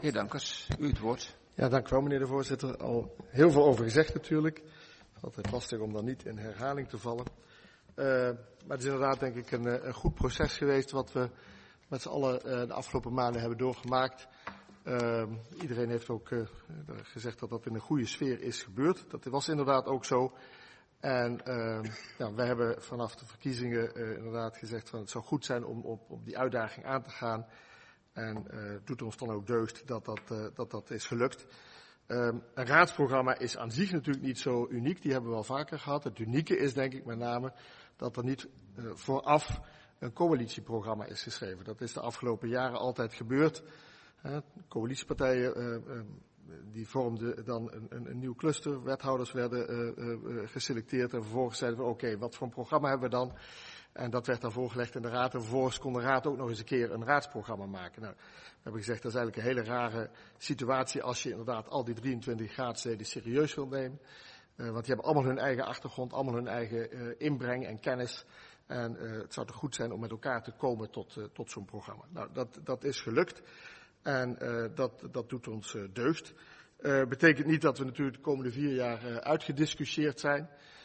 Heer Dankers, u het woord. Ja, dank u wel, meneer de voorzitter. Al heel veel over gezegd natuurlijk. Het is altijd lastig om dan niet in herhaling te vallen. Maar het is inderdaad denk ik een goed proces geweest wat we met z'n allen de afgelopen maanden hebben doorgemaakt. Iedereen heeft ook gezegd dat dat in een goede sfeer is gebeurd. Dat was inderdaad ook zo. En wij hebben vanaf de verkiezingen inderdaad gezegd van het zou goed zijn om op die uitdaging aan te gaan. En het doet ons dan ook deugd dat is gelukt. Een raadsprogramma is aan zich natuurlijk niet zo uniek. Die hebben we wel vaker gehad. Het unieke is denk ik met name dat er niet vooraf een coalitieprogramma is geschreven. Dat is de afgelopen jaren altijd gebeurd. Coalitiepartijen die vormden dan een nieuw cluster. Wethouders werden geselecteerd en vervolgens zeiden we oké, wat voor een programma hebben we dan? En dat werd dan voorgelegd in de raad. En vervolgens kon de raad ook nog eens een keer een raadsprogramma maken. Nou, we hebben gezegd dat is eigenlijk een hele rare situatie als je inderdaad al die 23 raadsleden serieus wilt nemen. Want die hebben allemaal hun eigen achtergrond, allemaal hun eigen inbreng en kennis. En het zou toch goed zijn om met elkaar te komen tot zo'n programma. Nou, dat is gelukt. En dat doet ons deugd. Betekent niet dat we natuurlijk de komende 4 jaar uitgediscussieerd zijn.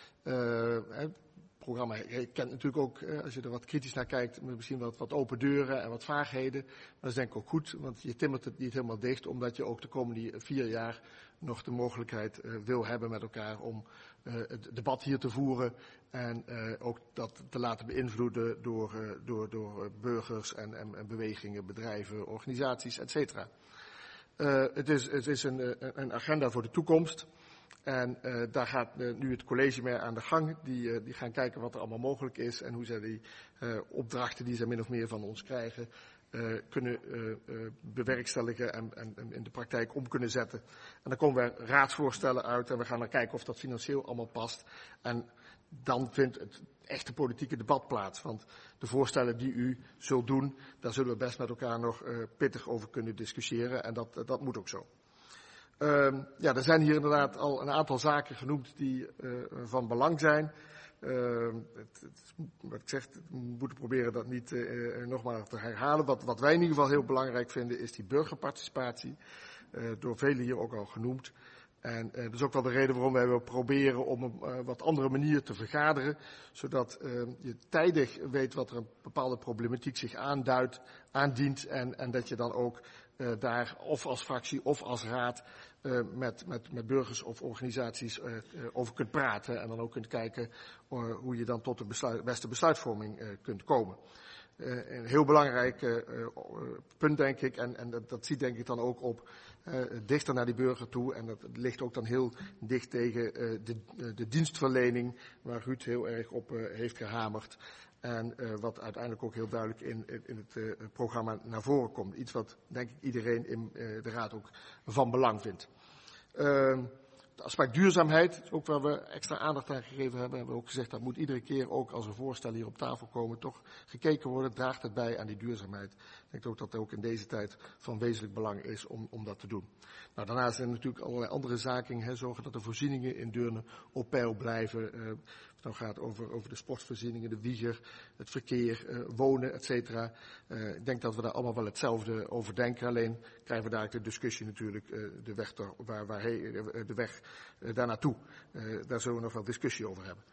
Het programma kent natuurlijk ook, als je er wat kritisch naar kijkt, misschien wat open deuren en wat vaagheden. Maar dat is denk ik ook goed, want je timmert het niet helemaal dicht, omdat je ook de komende 4 jaar nog de mogelijkheid wil hebben met elkaar om het debat hier te voeren en ook dat te laten beïnvloeden door burgers en bewegingen, bedrijven, organisaties, et cetera. Het is een agenda voor de toekomst. En daar gaat nu het college mee aan de gang. Die gaan kijken wat er allemaal mogelijk is en hoe zij die opdrachten die ze min of meer van ons krijgen kunnen bewerkstelligen en in de praktijk om kunnen zetten. En dan komen we raadsvoorstellen uit en we gaan dan kijken of dat financieel allemaal past. En dan vindt het echte politieke debat plaats. Want de voorstellen die u zult doen, daar zullen we best met elkaar nog pittig over kunnen discussiëren. En dat moet ook zo. Er zijn hier inderdaad al een aantal zaken genoemd die van belang zijn. Wat ik zeg, we moeten proberen dat niet nogmaals te herhalen. Wat wij in ieder geval heel belangrijk vinden is die burgerparticipatie. Door velen hier ook al genoemd. En dat is ook wel de reden waarom wij willen proberen om een wat andere manier te vergaderen. Zodat je tijdig weet wat er een bepaalde problematiek zich aandient. En dat je dan ook daar of als fractie of als raad met burgers of organisaties over kunt praten. En dan ook kunt kijken hoe je dan tot de beste besluitvorming kunt komen. Een heel belangrijk punt denk ik, en dat ziet denk ik dan ook op dichter naar die burger toe. En dat ligt ook dan heel dicht tegen de dienstverlening, waar Ruud heel erg op heeft gehamerd. En wat uiteindelijk ook heel duidelijk in het programma naar voren komt. Iets wat denk ik iedereen in de raad ook van belang vindt. Het aspect duurzaamheid, is ook waar we extra aandacht aan gegeven hebben. Hebben we ook gezegd dat moet iedere keer ook als er voorstellen hier op tafel komen toch gekeken worden. Draagt het bij aan die duurzaamheid. Ik denk ook dat het ook in deze tijd van wezenlijk belang is om dat te doen. Nou, daarnaast zijn er natuurlijk allerlei andere zaken. Zorgen dat de voorzieningen in Deurne op peil blijven. Het nou gaat over de sportvoorzieningen, de wieger, het verkeer, wonen, et cetera. Ik denk dat we daar allemaal wel hetzelfde over denken. Alleen krijgen we daar de discussie natuurlijk, de weg daar naartoe. Daar zullen we nog wel discussie over hebben.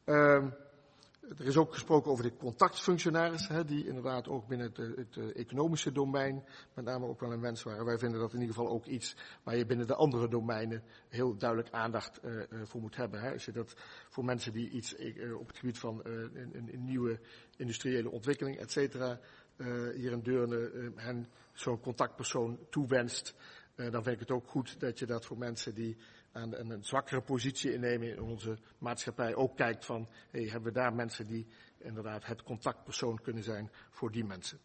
Er is ook gesproken over de contactfunctionaris, die inderdaad ook binnen het economische domein met name ook wel een wens waren. Wij vinden dat in ieder geval ook iets waar je binnen de andere domeinen heel duidelijk aandacht voor moet hebben. Als je dat voor mensen die iets op het gebied van een nieuwe industriële ontwikkeling, et cetera, hier in Deurne hen zo'n contactpersoon toewenst, dan vind ik het ook goed dat je dat voor mensen die aan een zwakkere positie innemen in onze maatschappij ook kijkt van, hebben we daar mensen die inderdaad het contactpersoon kunnen zijn voor die mensen.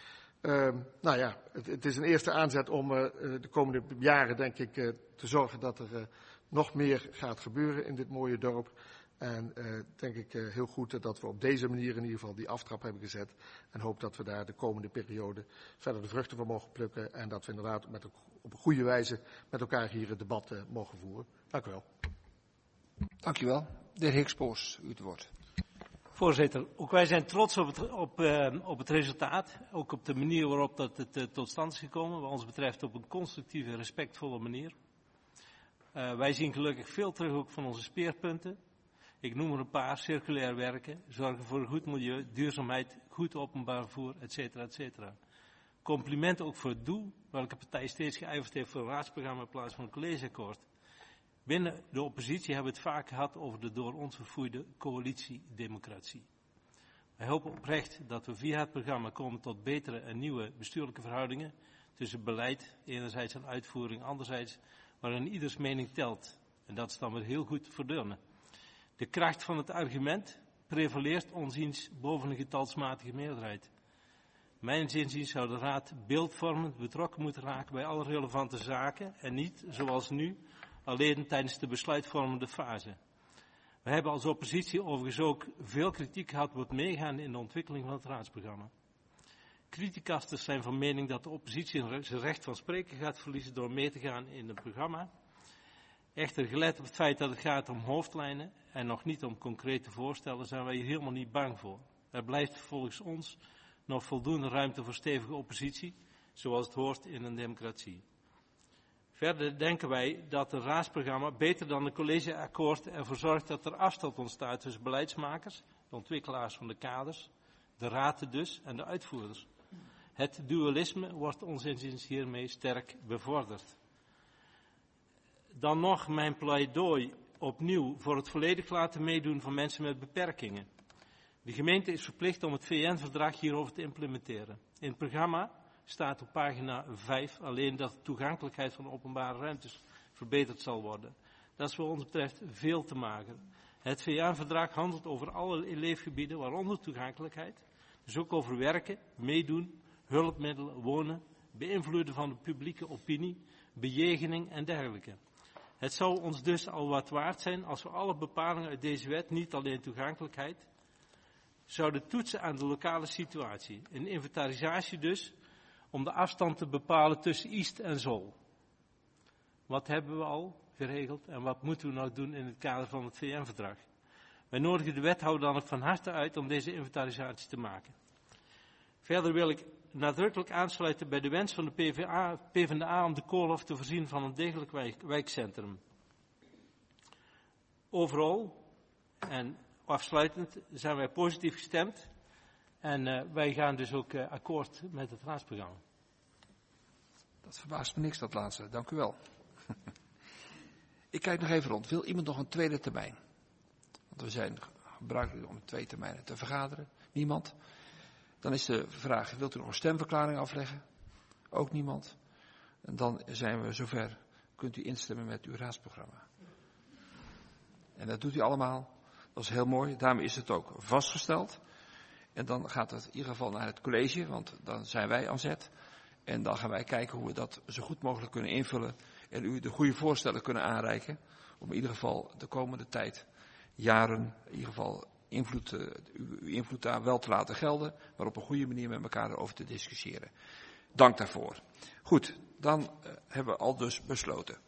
Het is een eerste aanzet om de komende jaren denk ik te zorgen dat er nog meer gaat gebeuren in dit mooie dorp. En denk ik heel goed dat we op deze manier in ieder geval die aftrap hebben gezet. En hoop dat we daar de komende periode verder de vruchten van mogen plukken. En dat we inderdaad op een goede wijze met elkaar hier het debat mogen voeren. Dank u wel. Dank u wel. De heer Hikspoors, u het woord. Voorzitter, ook wij zijn trots op het resultaat. Ook op de manier waarop dat het tot stand is gekomen. Wat ons betreft op een constructieve en respectvolle manier. Wij zien gelukkig veel terug ook van onze speerpunten. Ik noem er een paar: circulair werken, zorgen voor een goed milieu, duurzaamheid, goed openbaar vervoer, etc. Compliment ook voor het doel, welke partij steeds geijverd heeft voor een raadsprogramma in plaats van een collegeakkoord. Binnen de oppositie hebben we het vaak gehad over de door ons verfoeide coalitiedemocratie. Wij hopen oprecht dat we via het programma komen tot betere en nieuwe bestuurlijke verhoudingen tussen beleid enerzijds en uitvoering anderzijds, waarin ieders mening telt. En dat is dan weer heel goed voor deurne. De kracht van het argument prevaleert onziens boven een getalsmatige meerderheid. Mijns inziens zou de Raad beeldvormend betrokken moeten raken bij alle relevante zaken en niet, zoals nu, alleen tijdens de besluitvormende fase. We hebben als oppositie overigens ook veel kritiek gehad op het meegaan in de ontwikkeling van het raadsprogramma. Criticasters zijn van mening dat de oppositie zijn recht van spreken gaat verliezen door mee te gaan in het programma. Echter, gelet op het feit dat het gaat om hoofdlijnen en nog niet om concrete voorstellen, zijn wij hier helemaal niet bang voor. Er blijft volgens ons nog voldoende ruimte voor stevige oppositie, zoals het hoort in een democratie. Verder denken wij dat een raadsprogramma beter dan een collegeakkoord ervoor zorgt dat er afstand ontstaat tussen beleidsmakers, de ontwikkelaars van de kaders, de raad dus en de uitvoerders. Het dualisme wordt ons inziens hiermee sterk bevorderd. Dan nog mijn pleidooi opnieuw voor het volledig laten meedoen van mensen met beperkingen. De gemeente is verplicht om het VN-verdrag hierover te implementeren. In het programma staat op pagina 5 alleen dat de toegankelijkheid van openbare ruimtes verbeterd zal worden. Dat is wat ons betreft veel te mager. Het VN-verdrag handelt over alle leefgebieden, waaronder toegankelijkheid. Dus ook over werken, meedoen, hulpmiddelen, wonen, beïnvloeden van de publieke opinie, bejegening en dergelijke. Het zou ons dus al wat waard zijn als we alle bepalingen uit deze wet, niet alleen toegankelijkheid, zouden toetsen aan de lokale situatie. Een inventarisatie dus, om de afstand te bepalen tussen Iest en Zol. Wat hebben we al geregeld en wat moeten we nog doen in het kader van het VN-verdrag? Wij nodigen de wethouder dan ook van harte uit om deze inventarisatie te maken. Verder wil ik nadrukkelijk aansluiten bij de wens van de PvdA om de Koolhof te voorzien van een degelijk wijkcentrum. Overal en afsluitend zijn wij positief gestemd en wij gaan dus ook akkoord met het raadsprogramma. Dat verbaast me niks, dat laatste. Dank u wel. Ik kijk nog even rond. Wil iemand nog een tweede termijn? Want we zijn gebruikelijk om 2 termijnen te vergaderen. Niemand? Dan is de vraag, wilt u nog een stemverklaring afleggen? Ook niemand? En dan zijn we zover. Kunt u instemmen met uw raadsprogramma. En dat doet u allemaal. Dat is heel mooi. Daarmee is het ook vastgesteld. En dan gaat het in ieder geval naar het college, want dan zijn wij aan zet. En dan gaan wij kijken hoe we dat zo goed mogelijk kunnen invullen. En u de goede voorstellen kunnen aanreiken. Om in ieder geval de komende tijd, jaren, in ieder geval uw invloed daar wel te laten gelden. Maar op een goede manier met elkaar erover te discussiëren. Dank daarvoor. Goed, dan hebben we al dus besloten.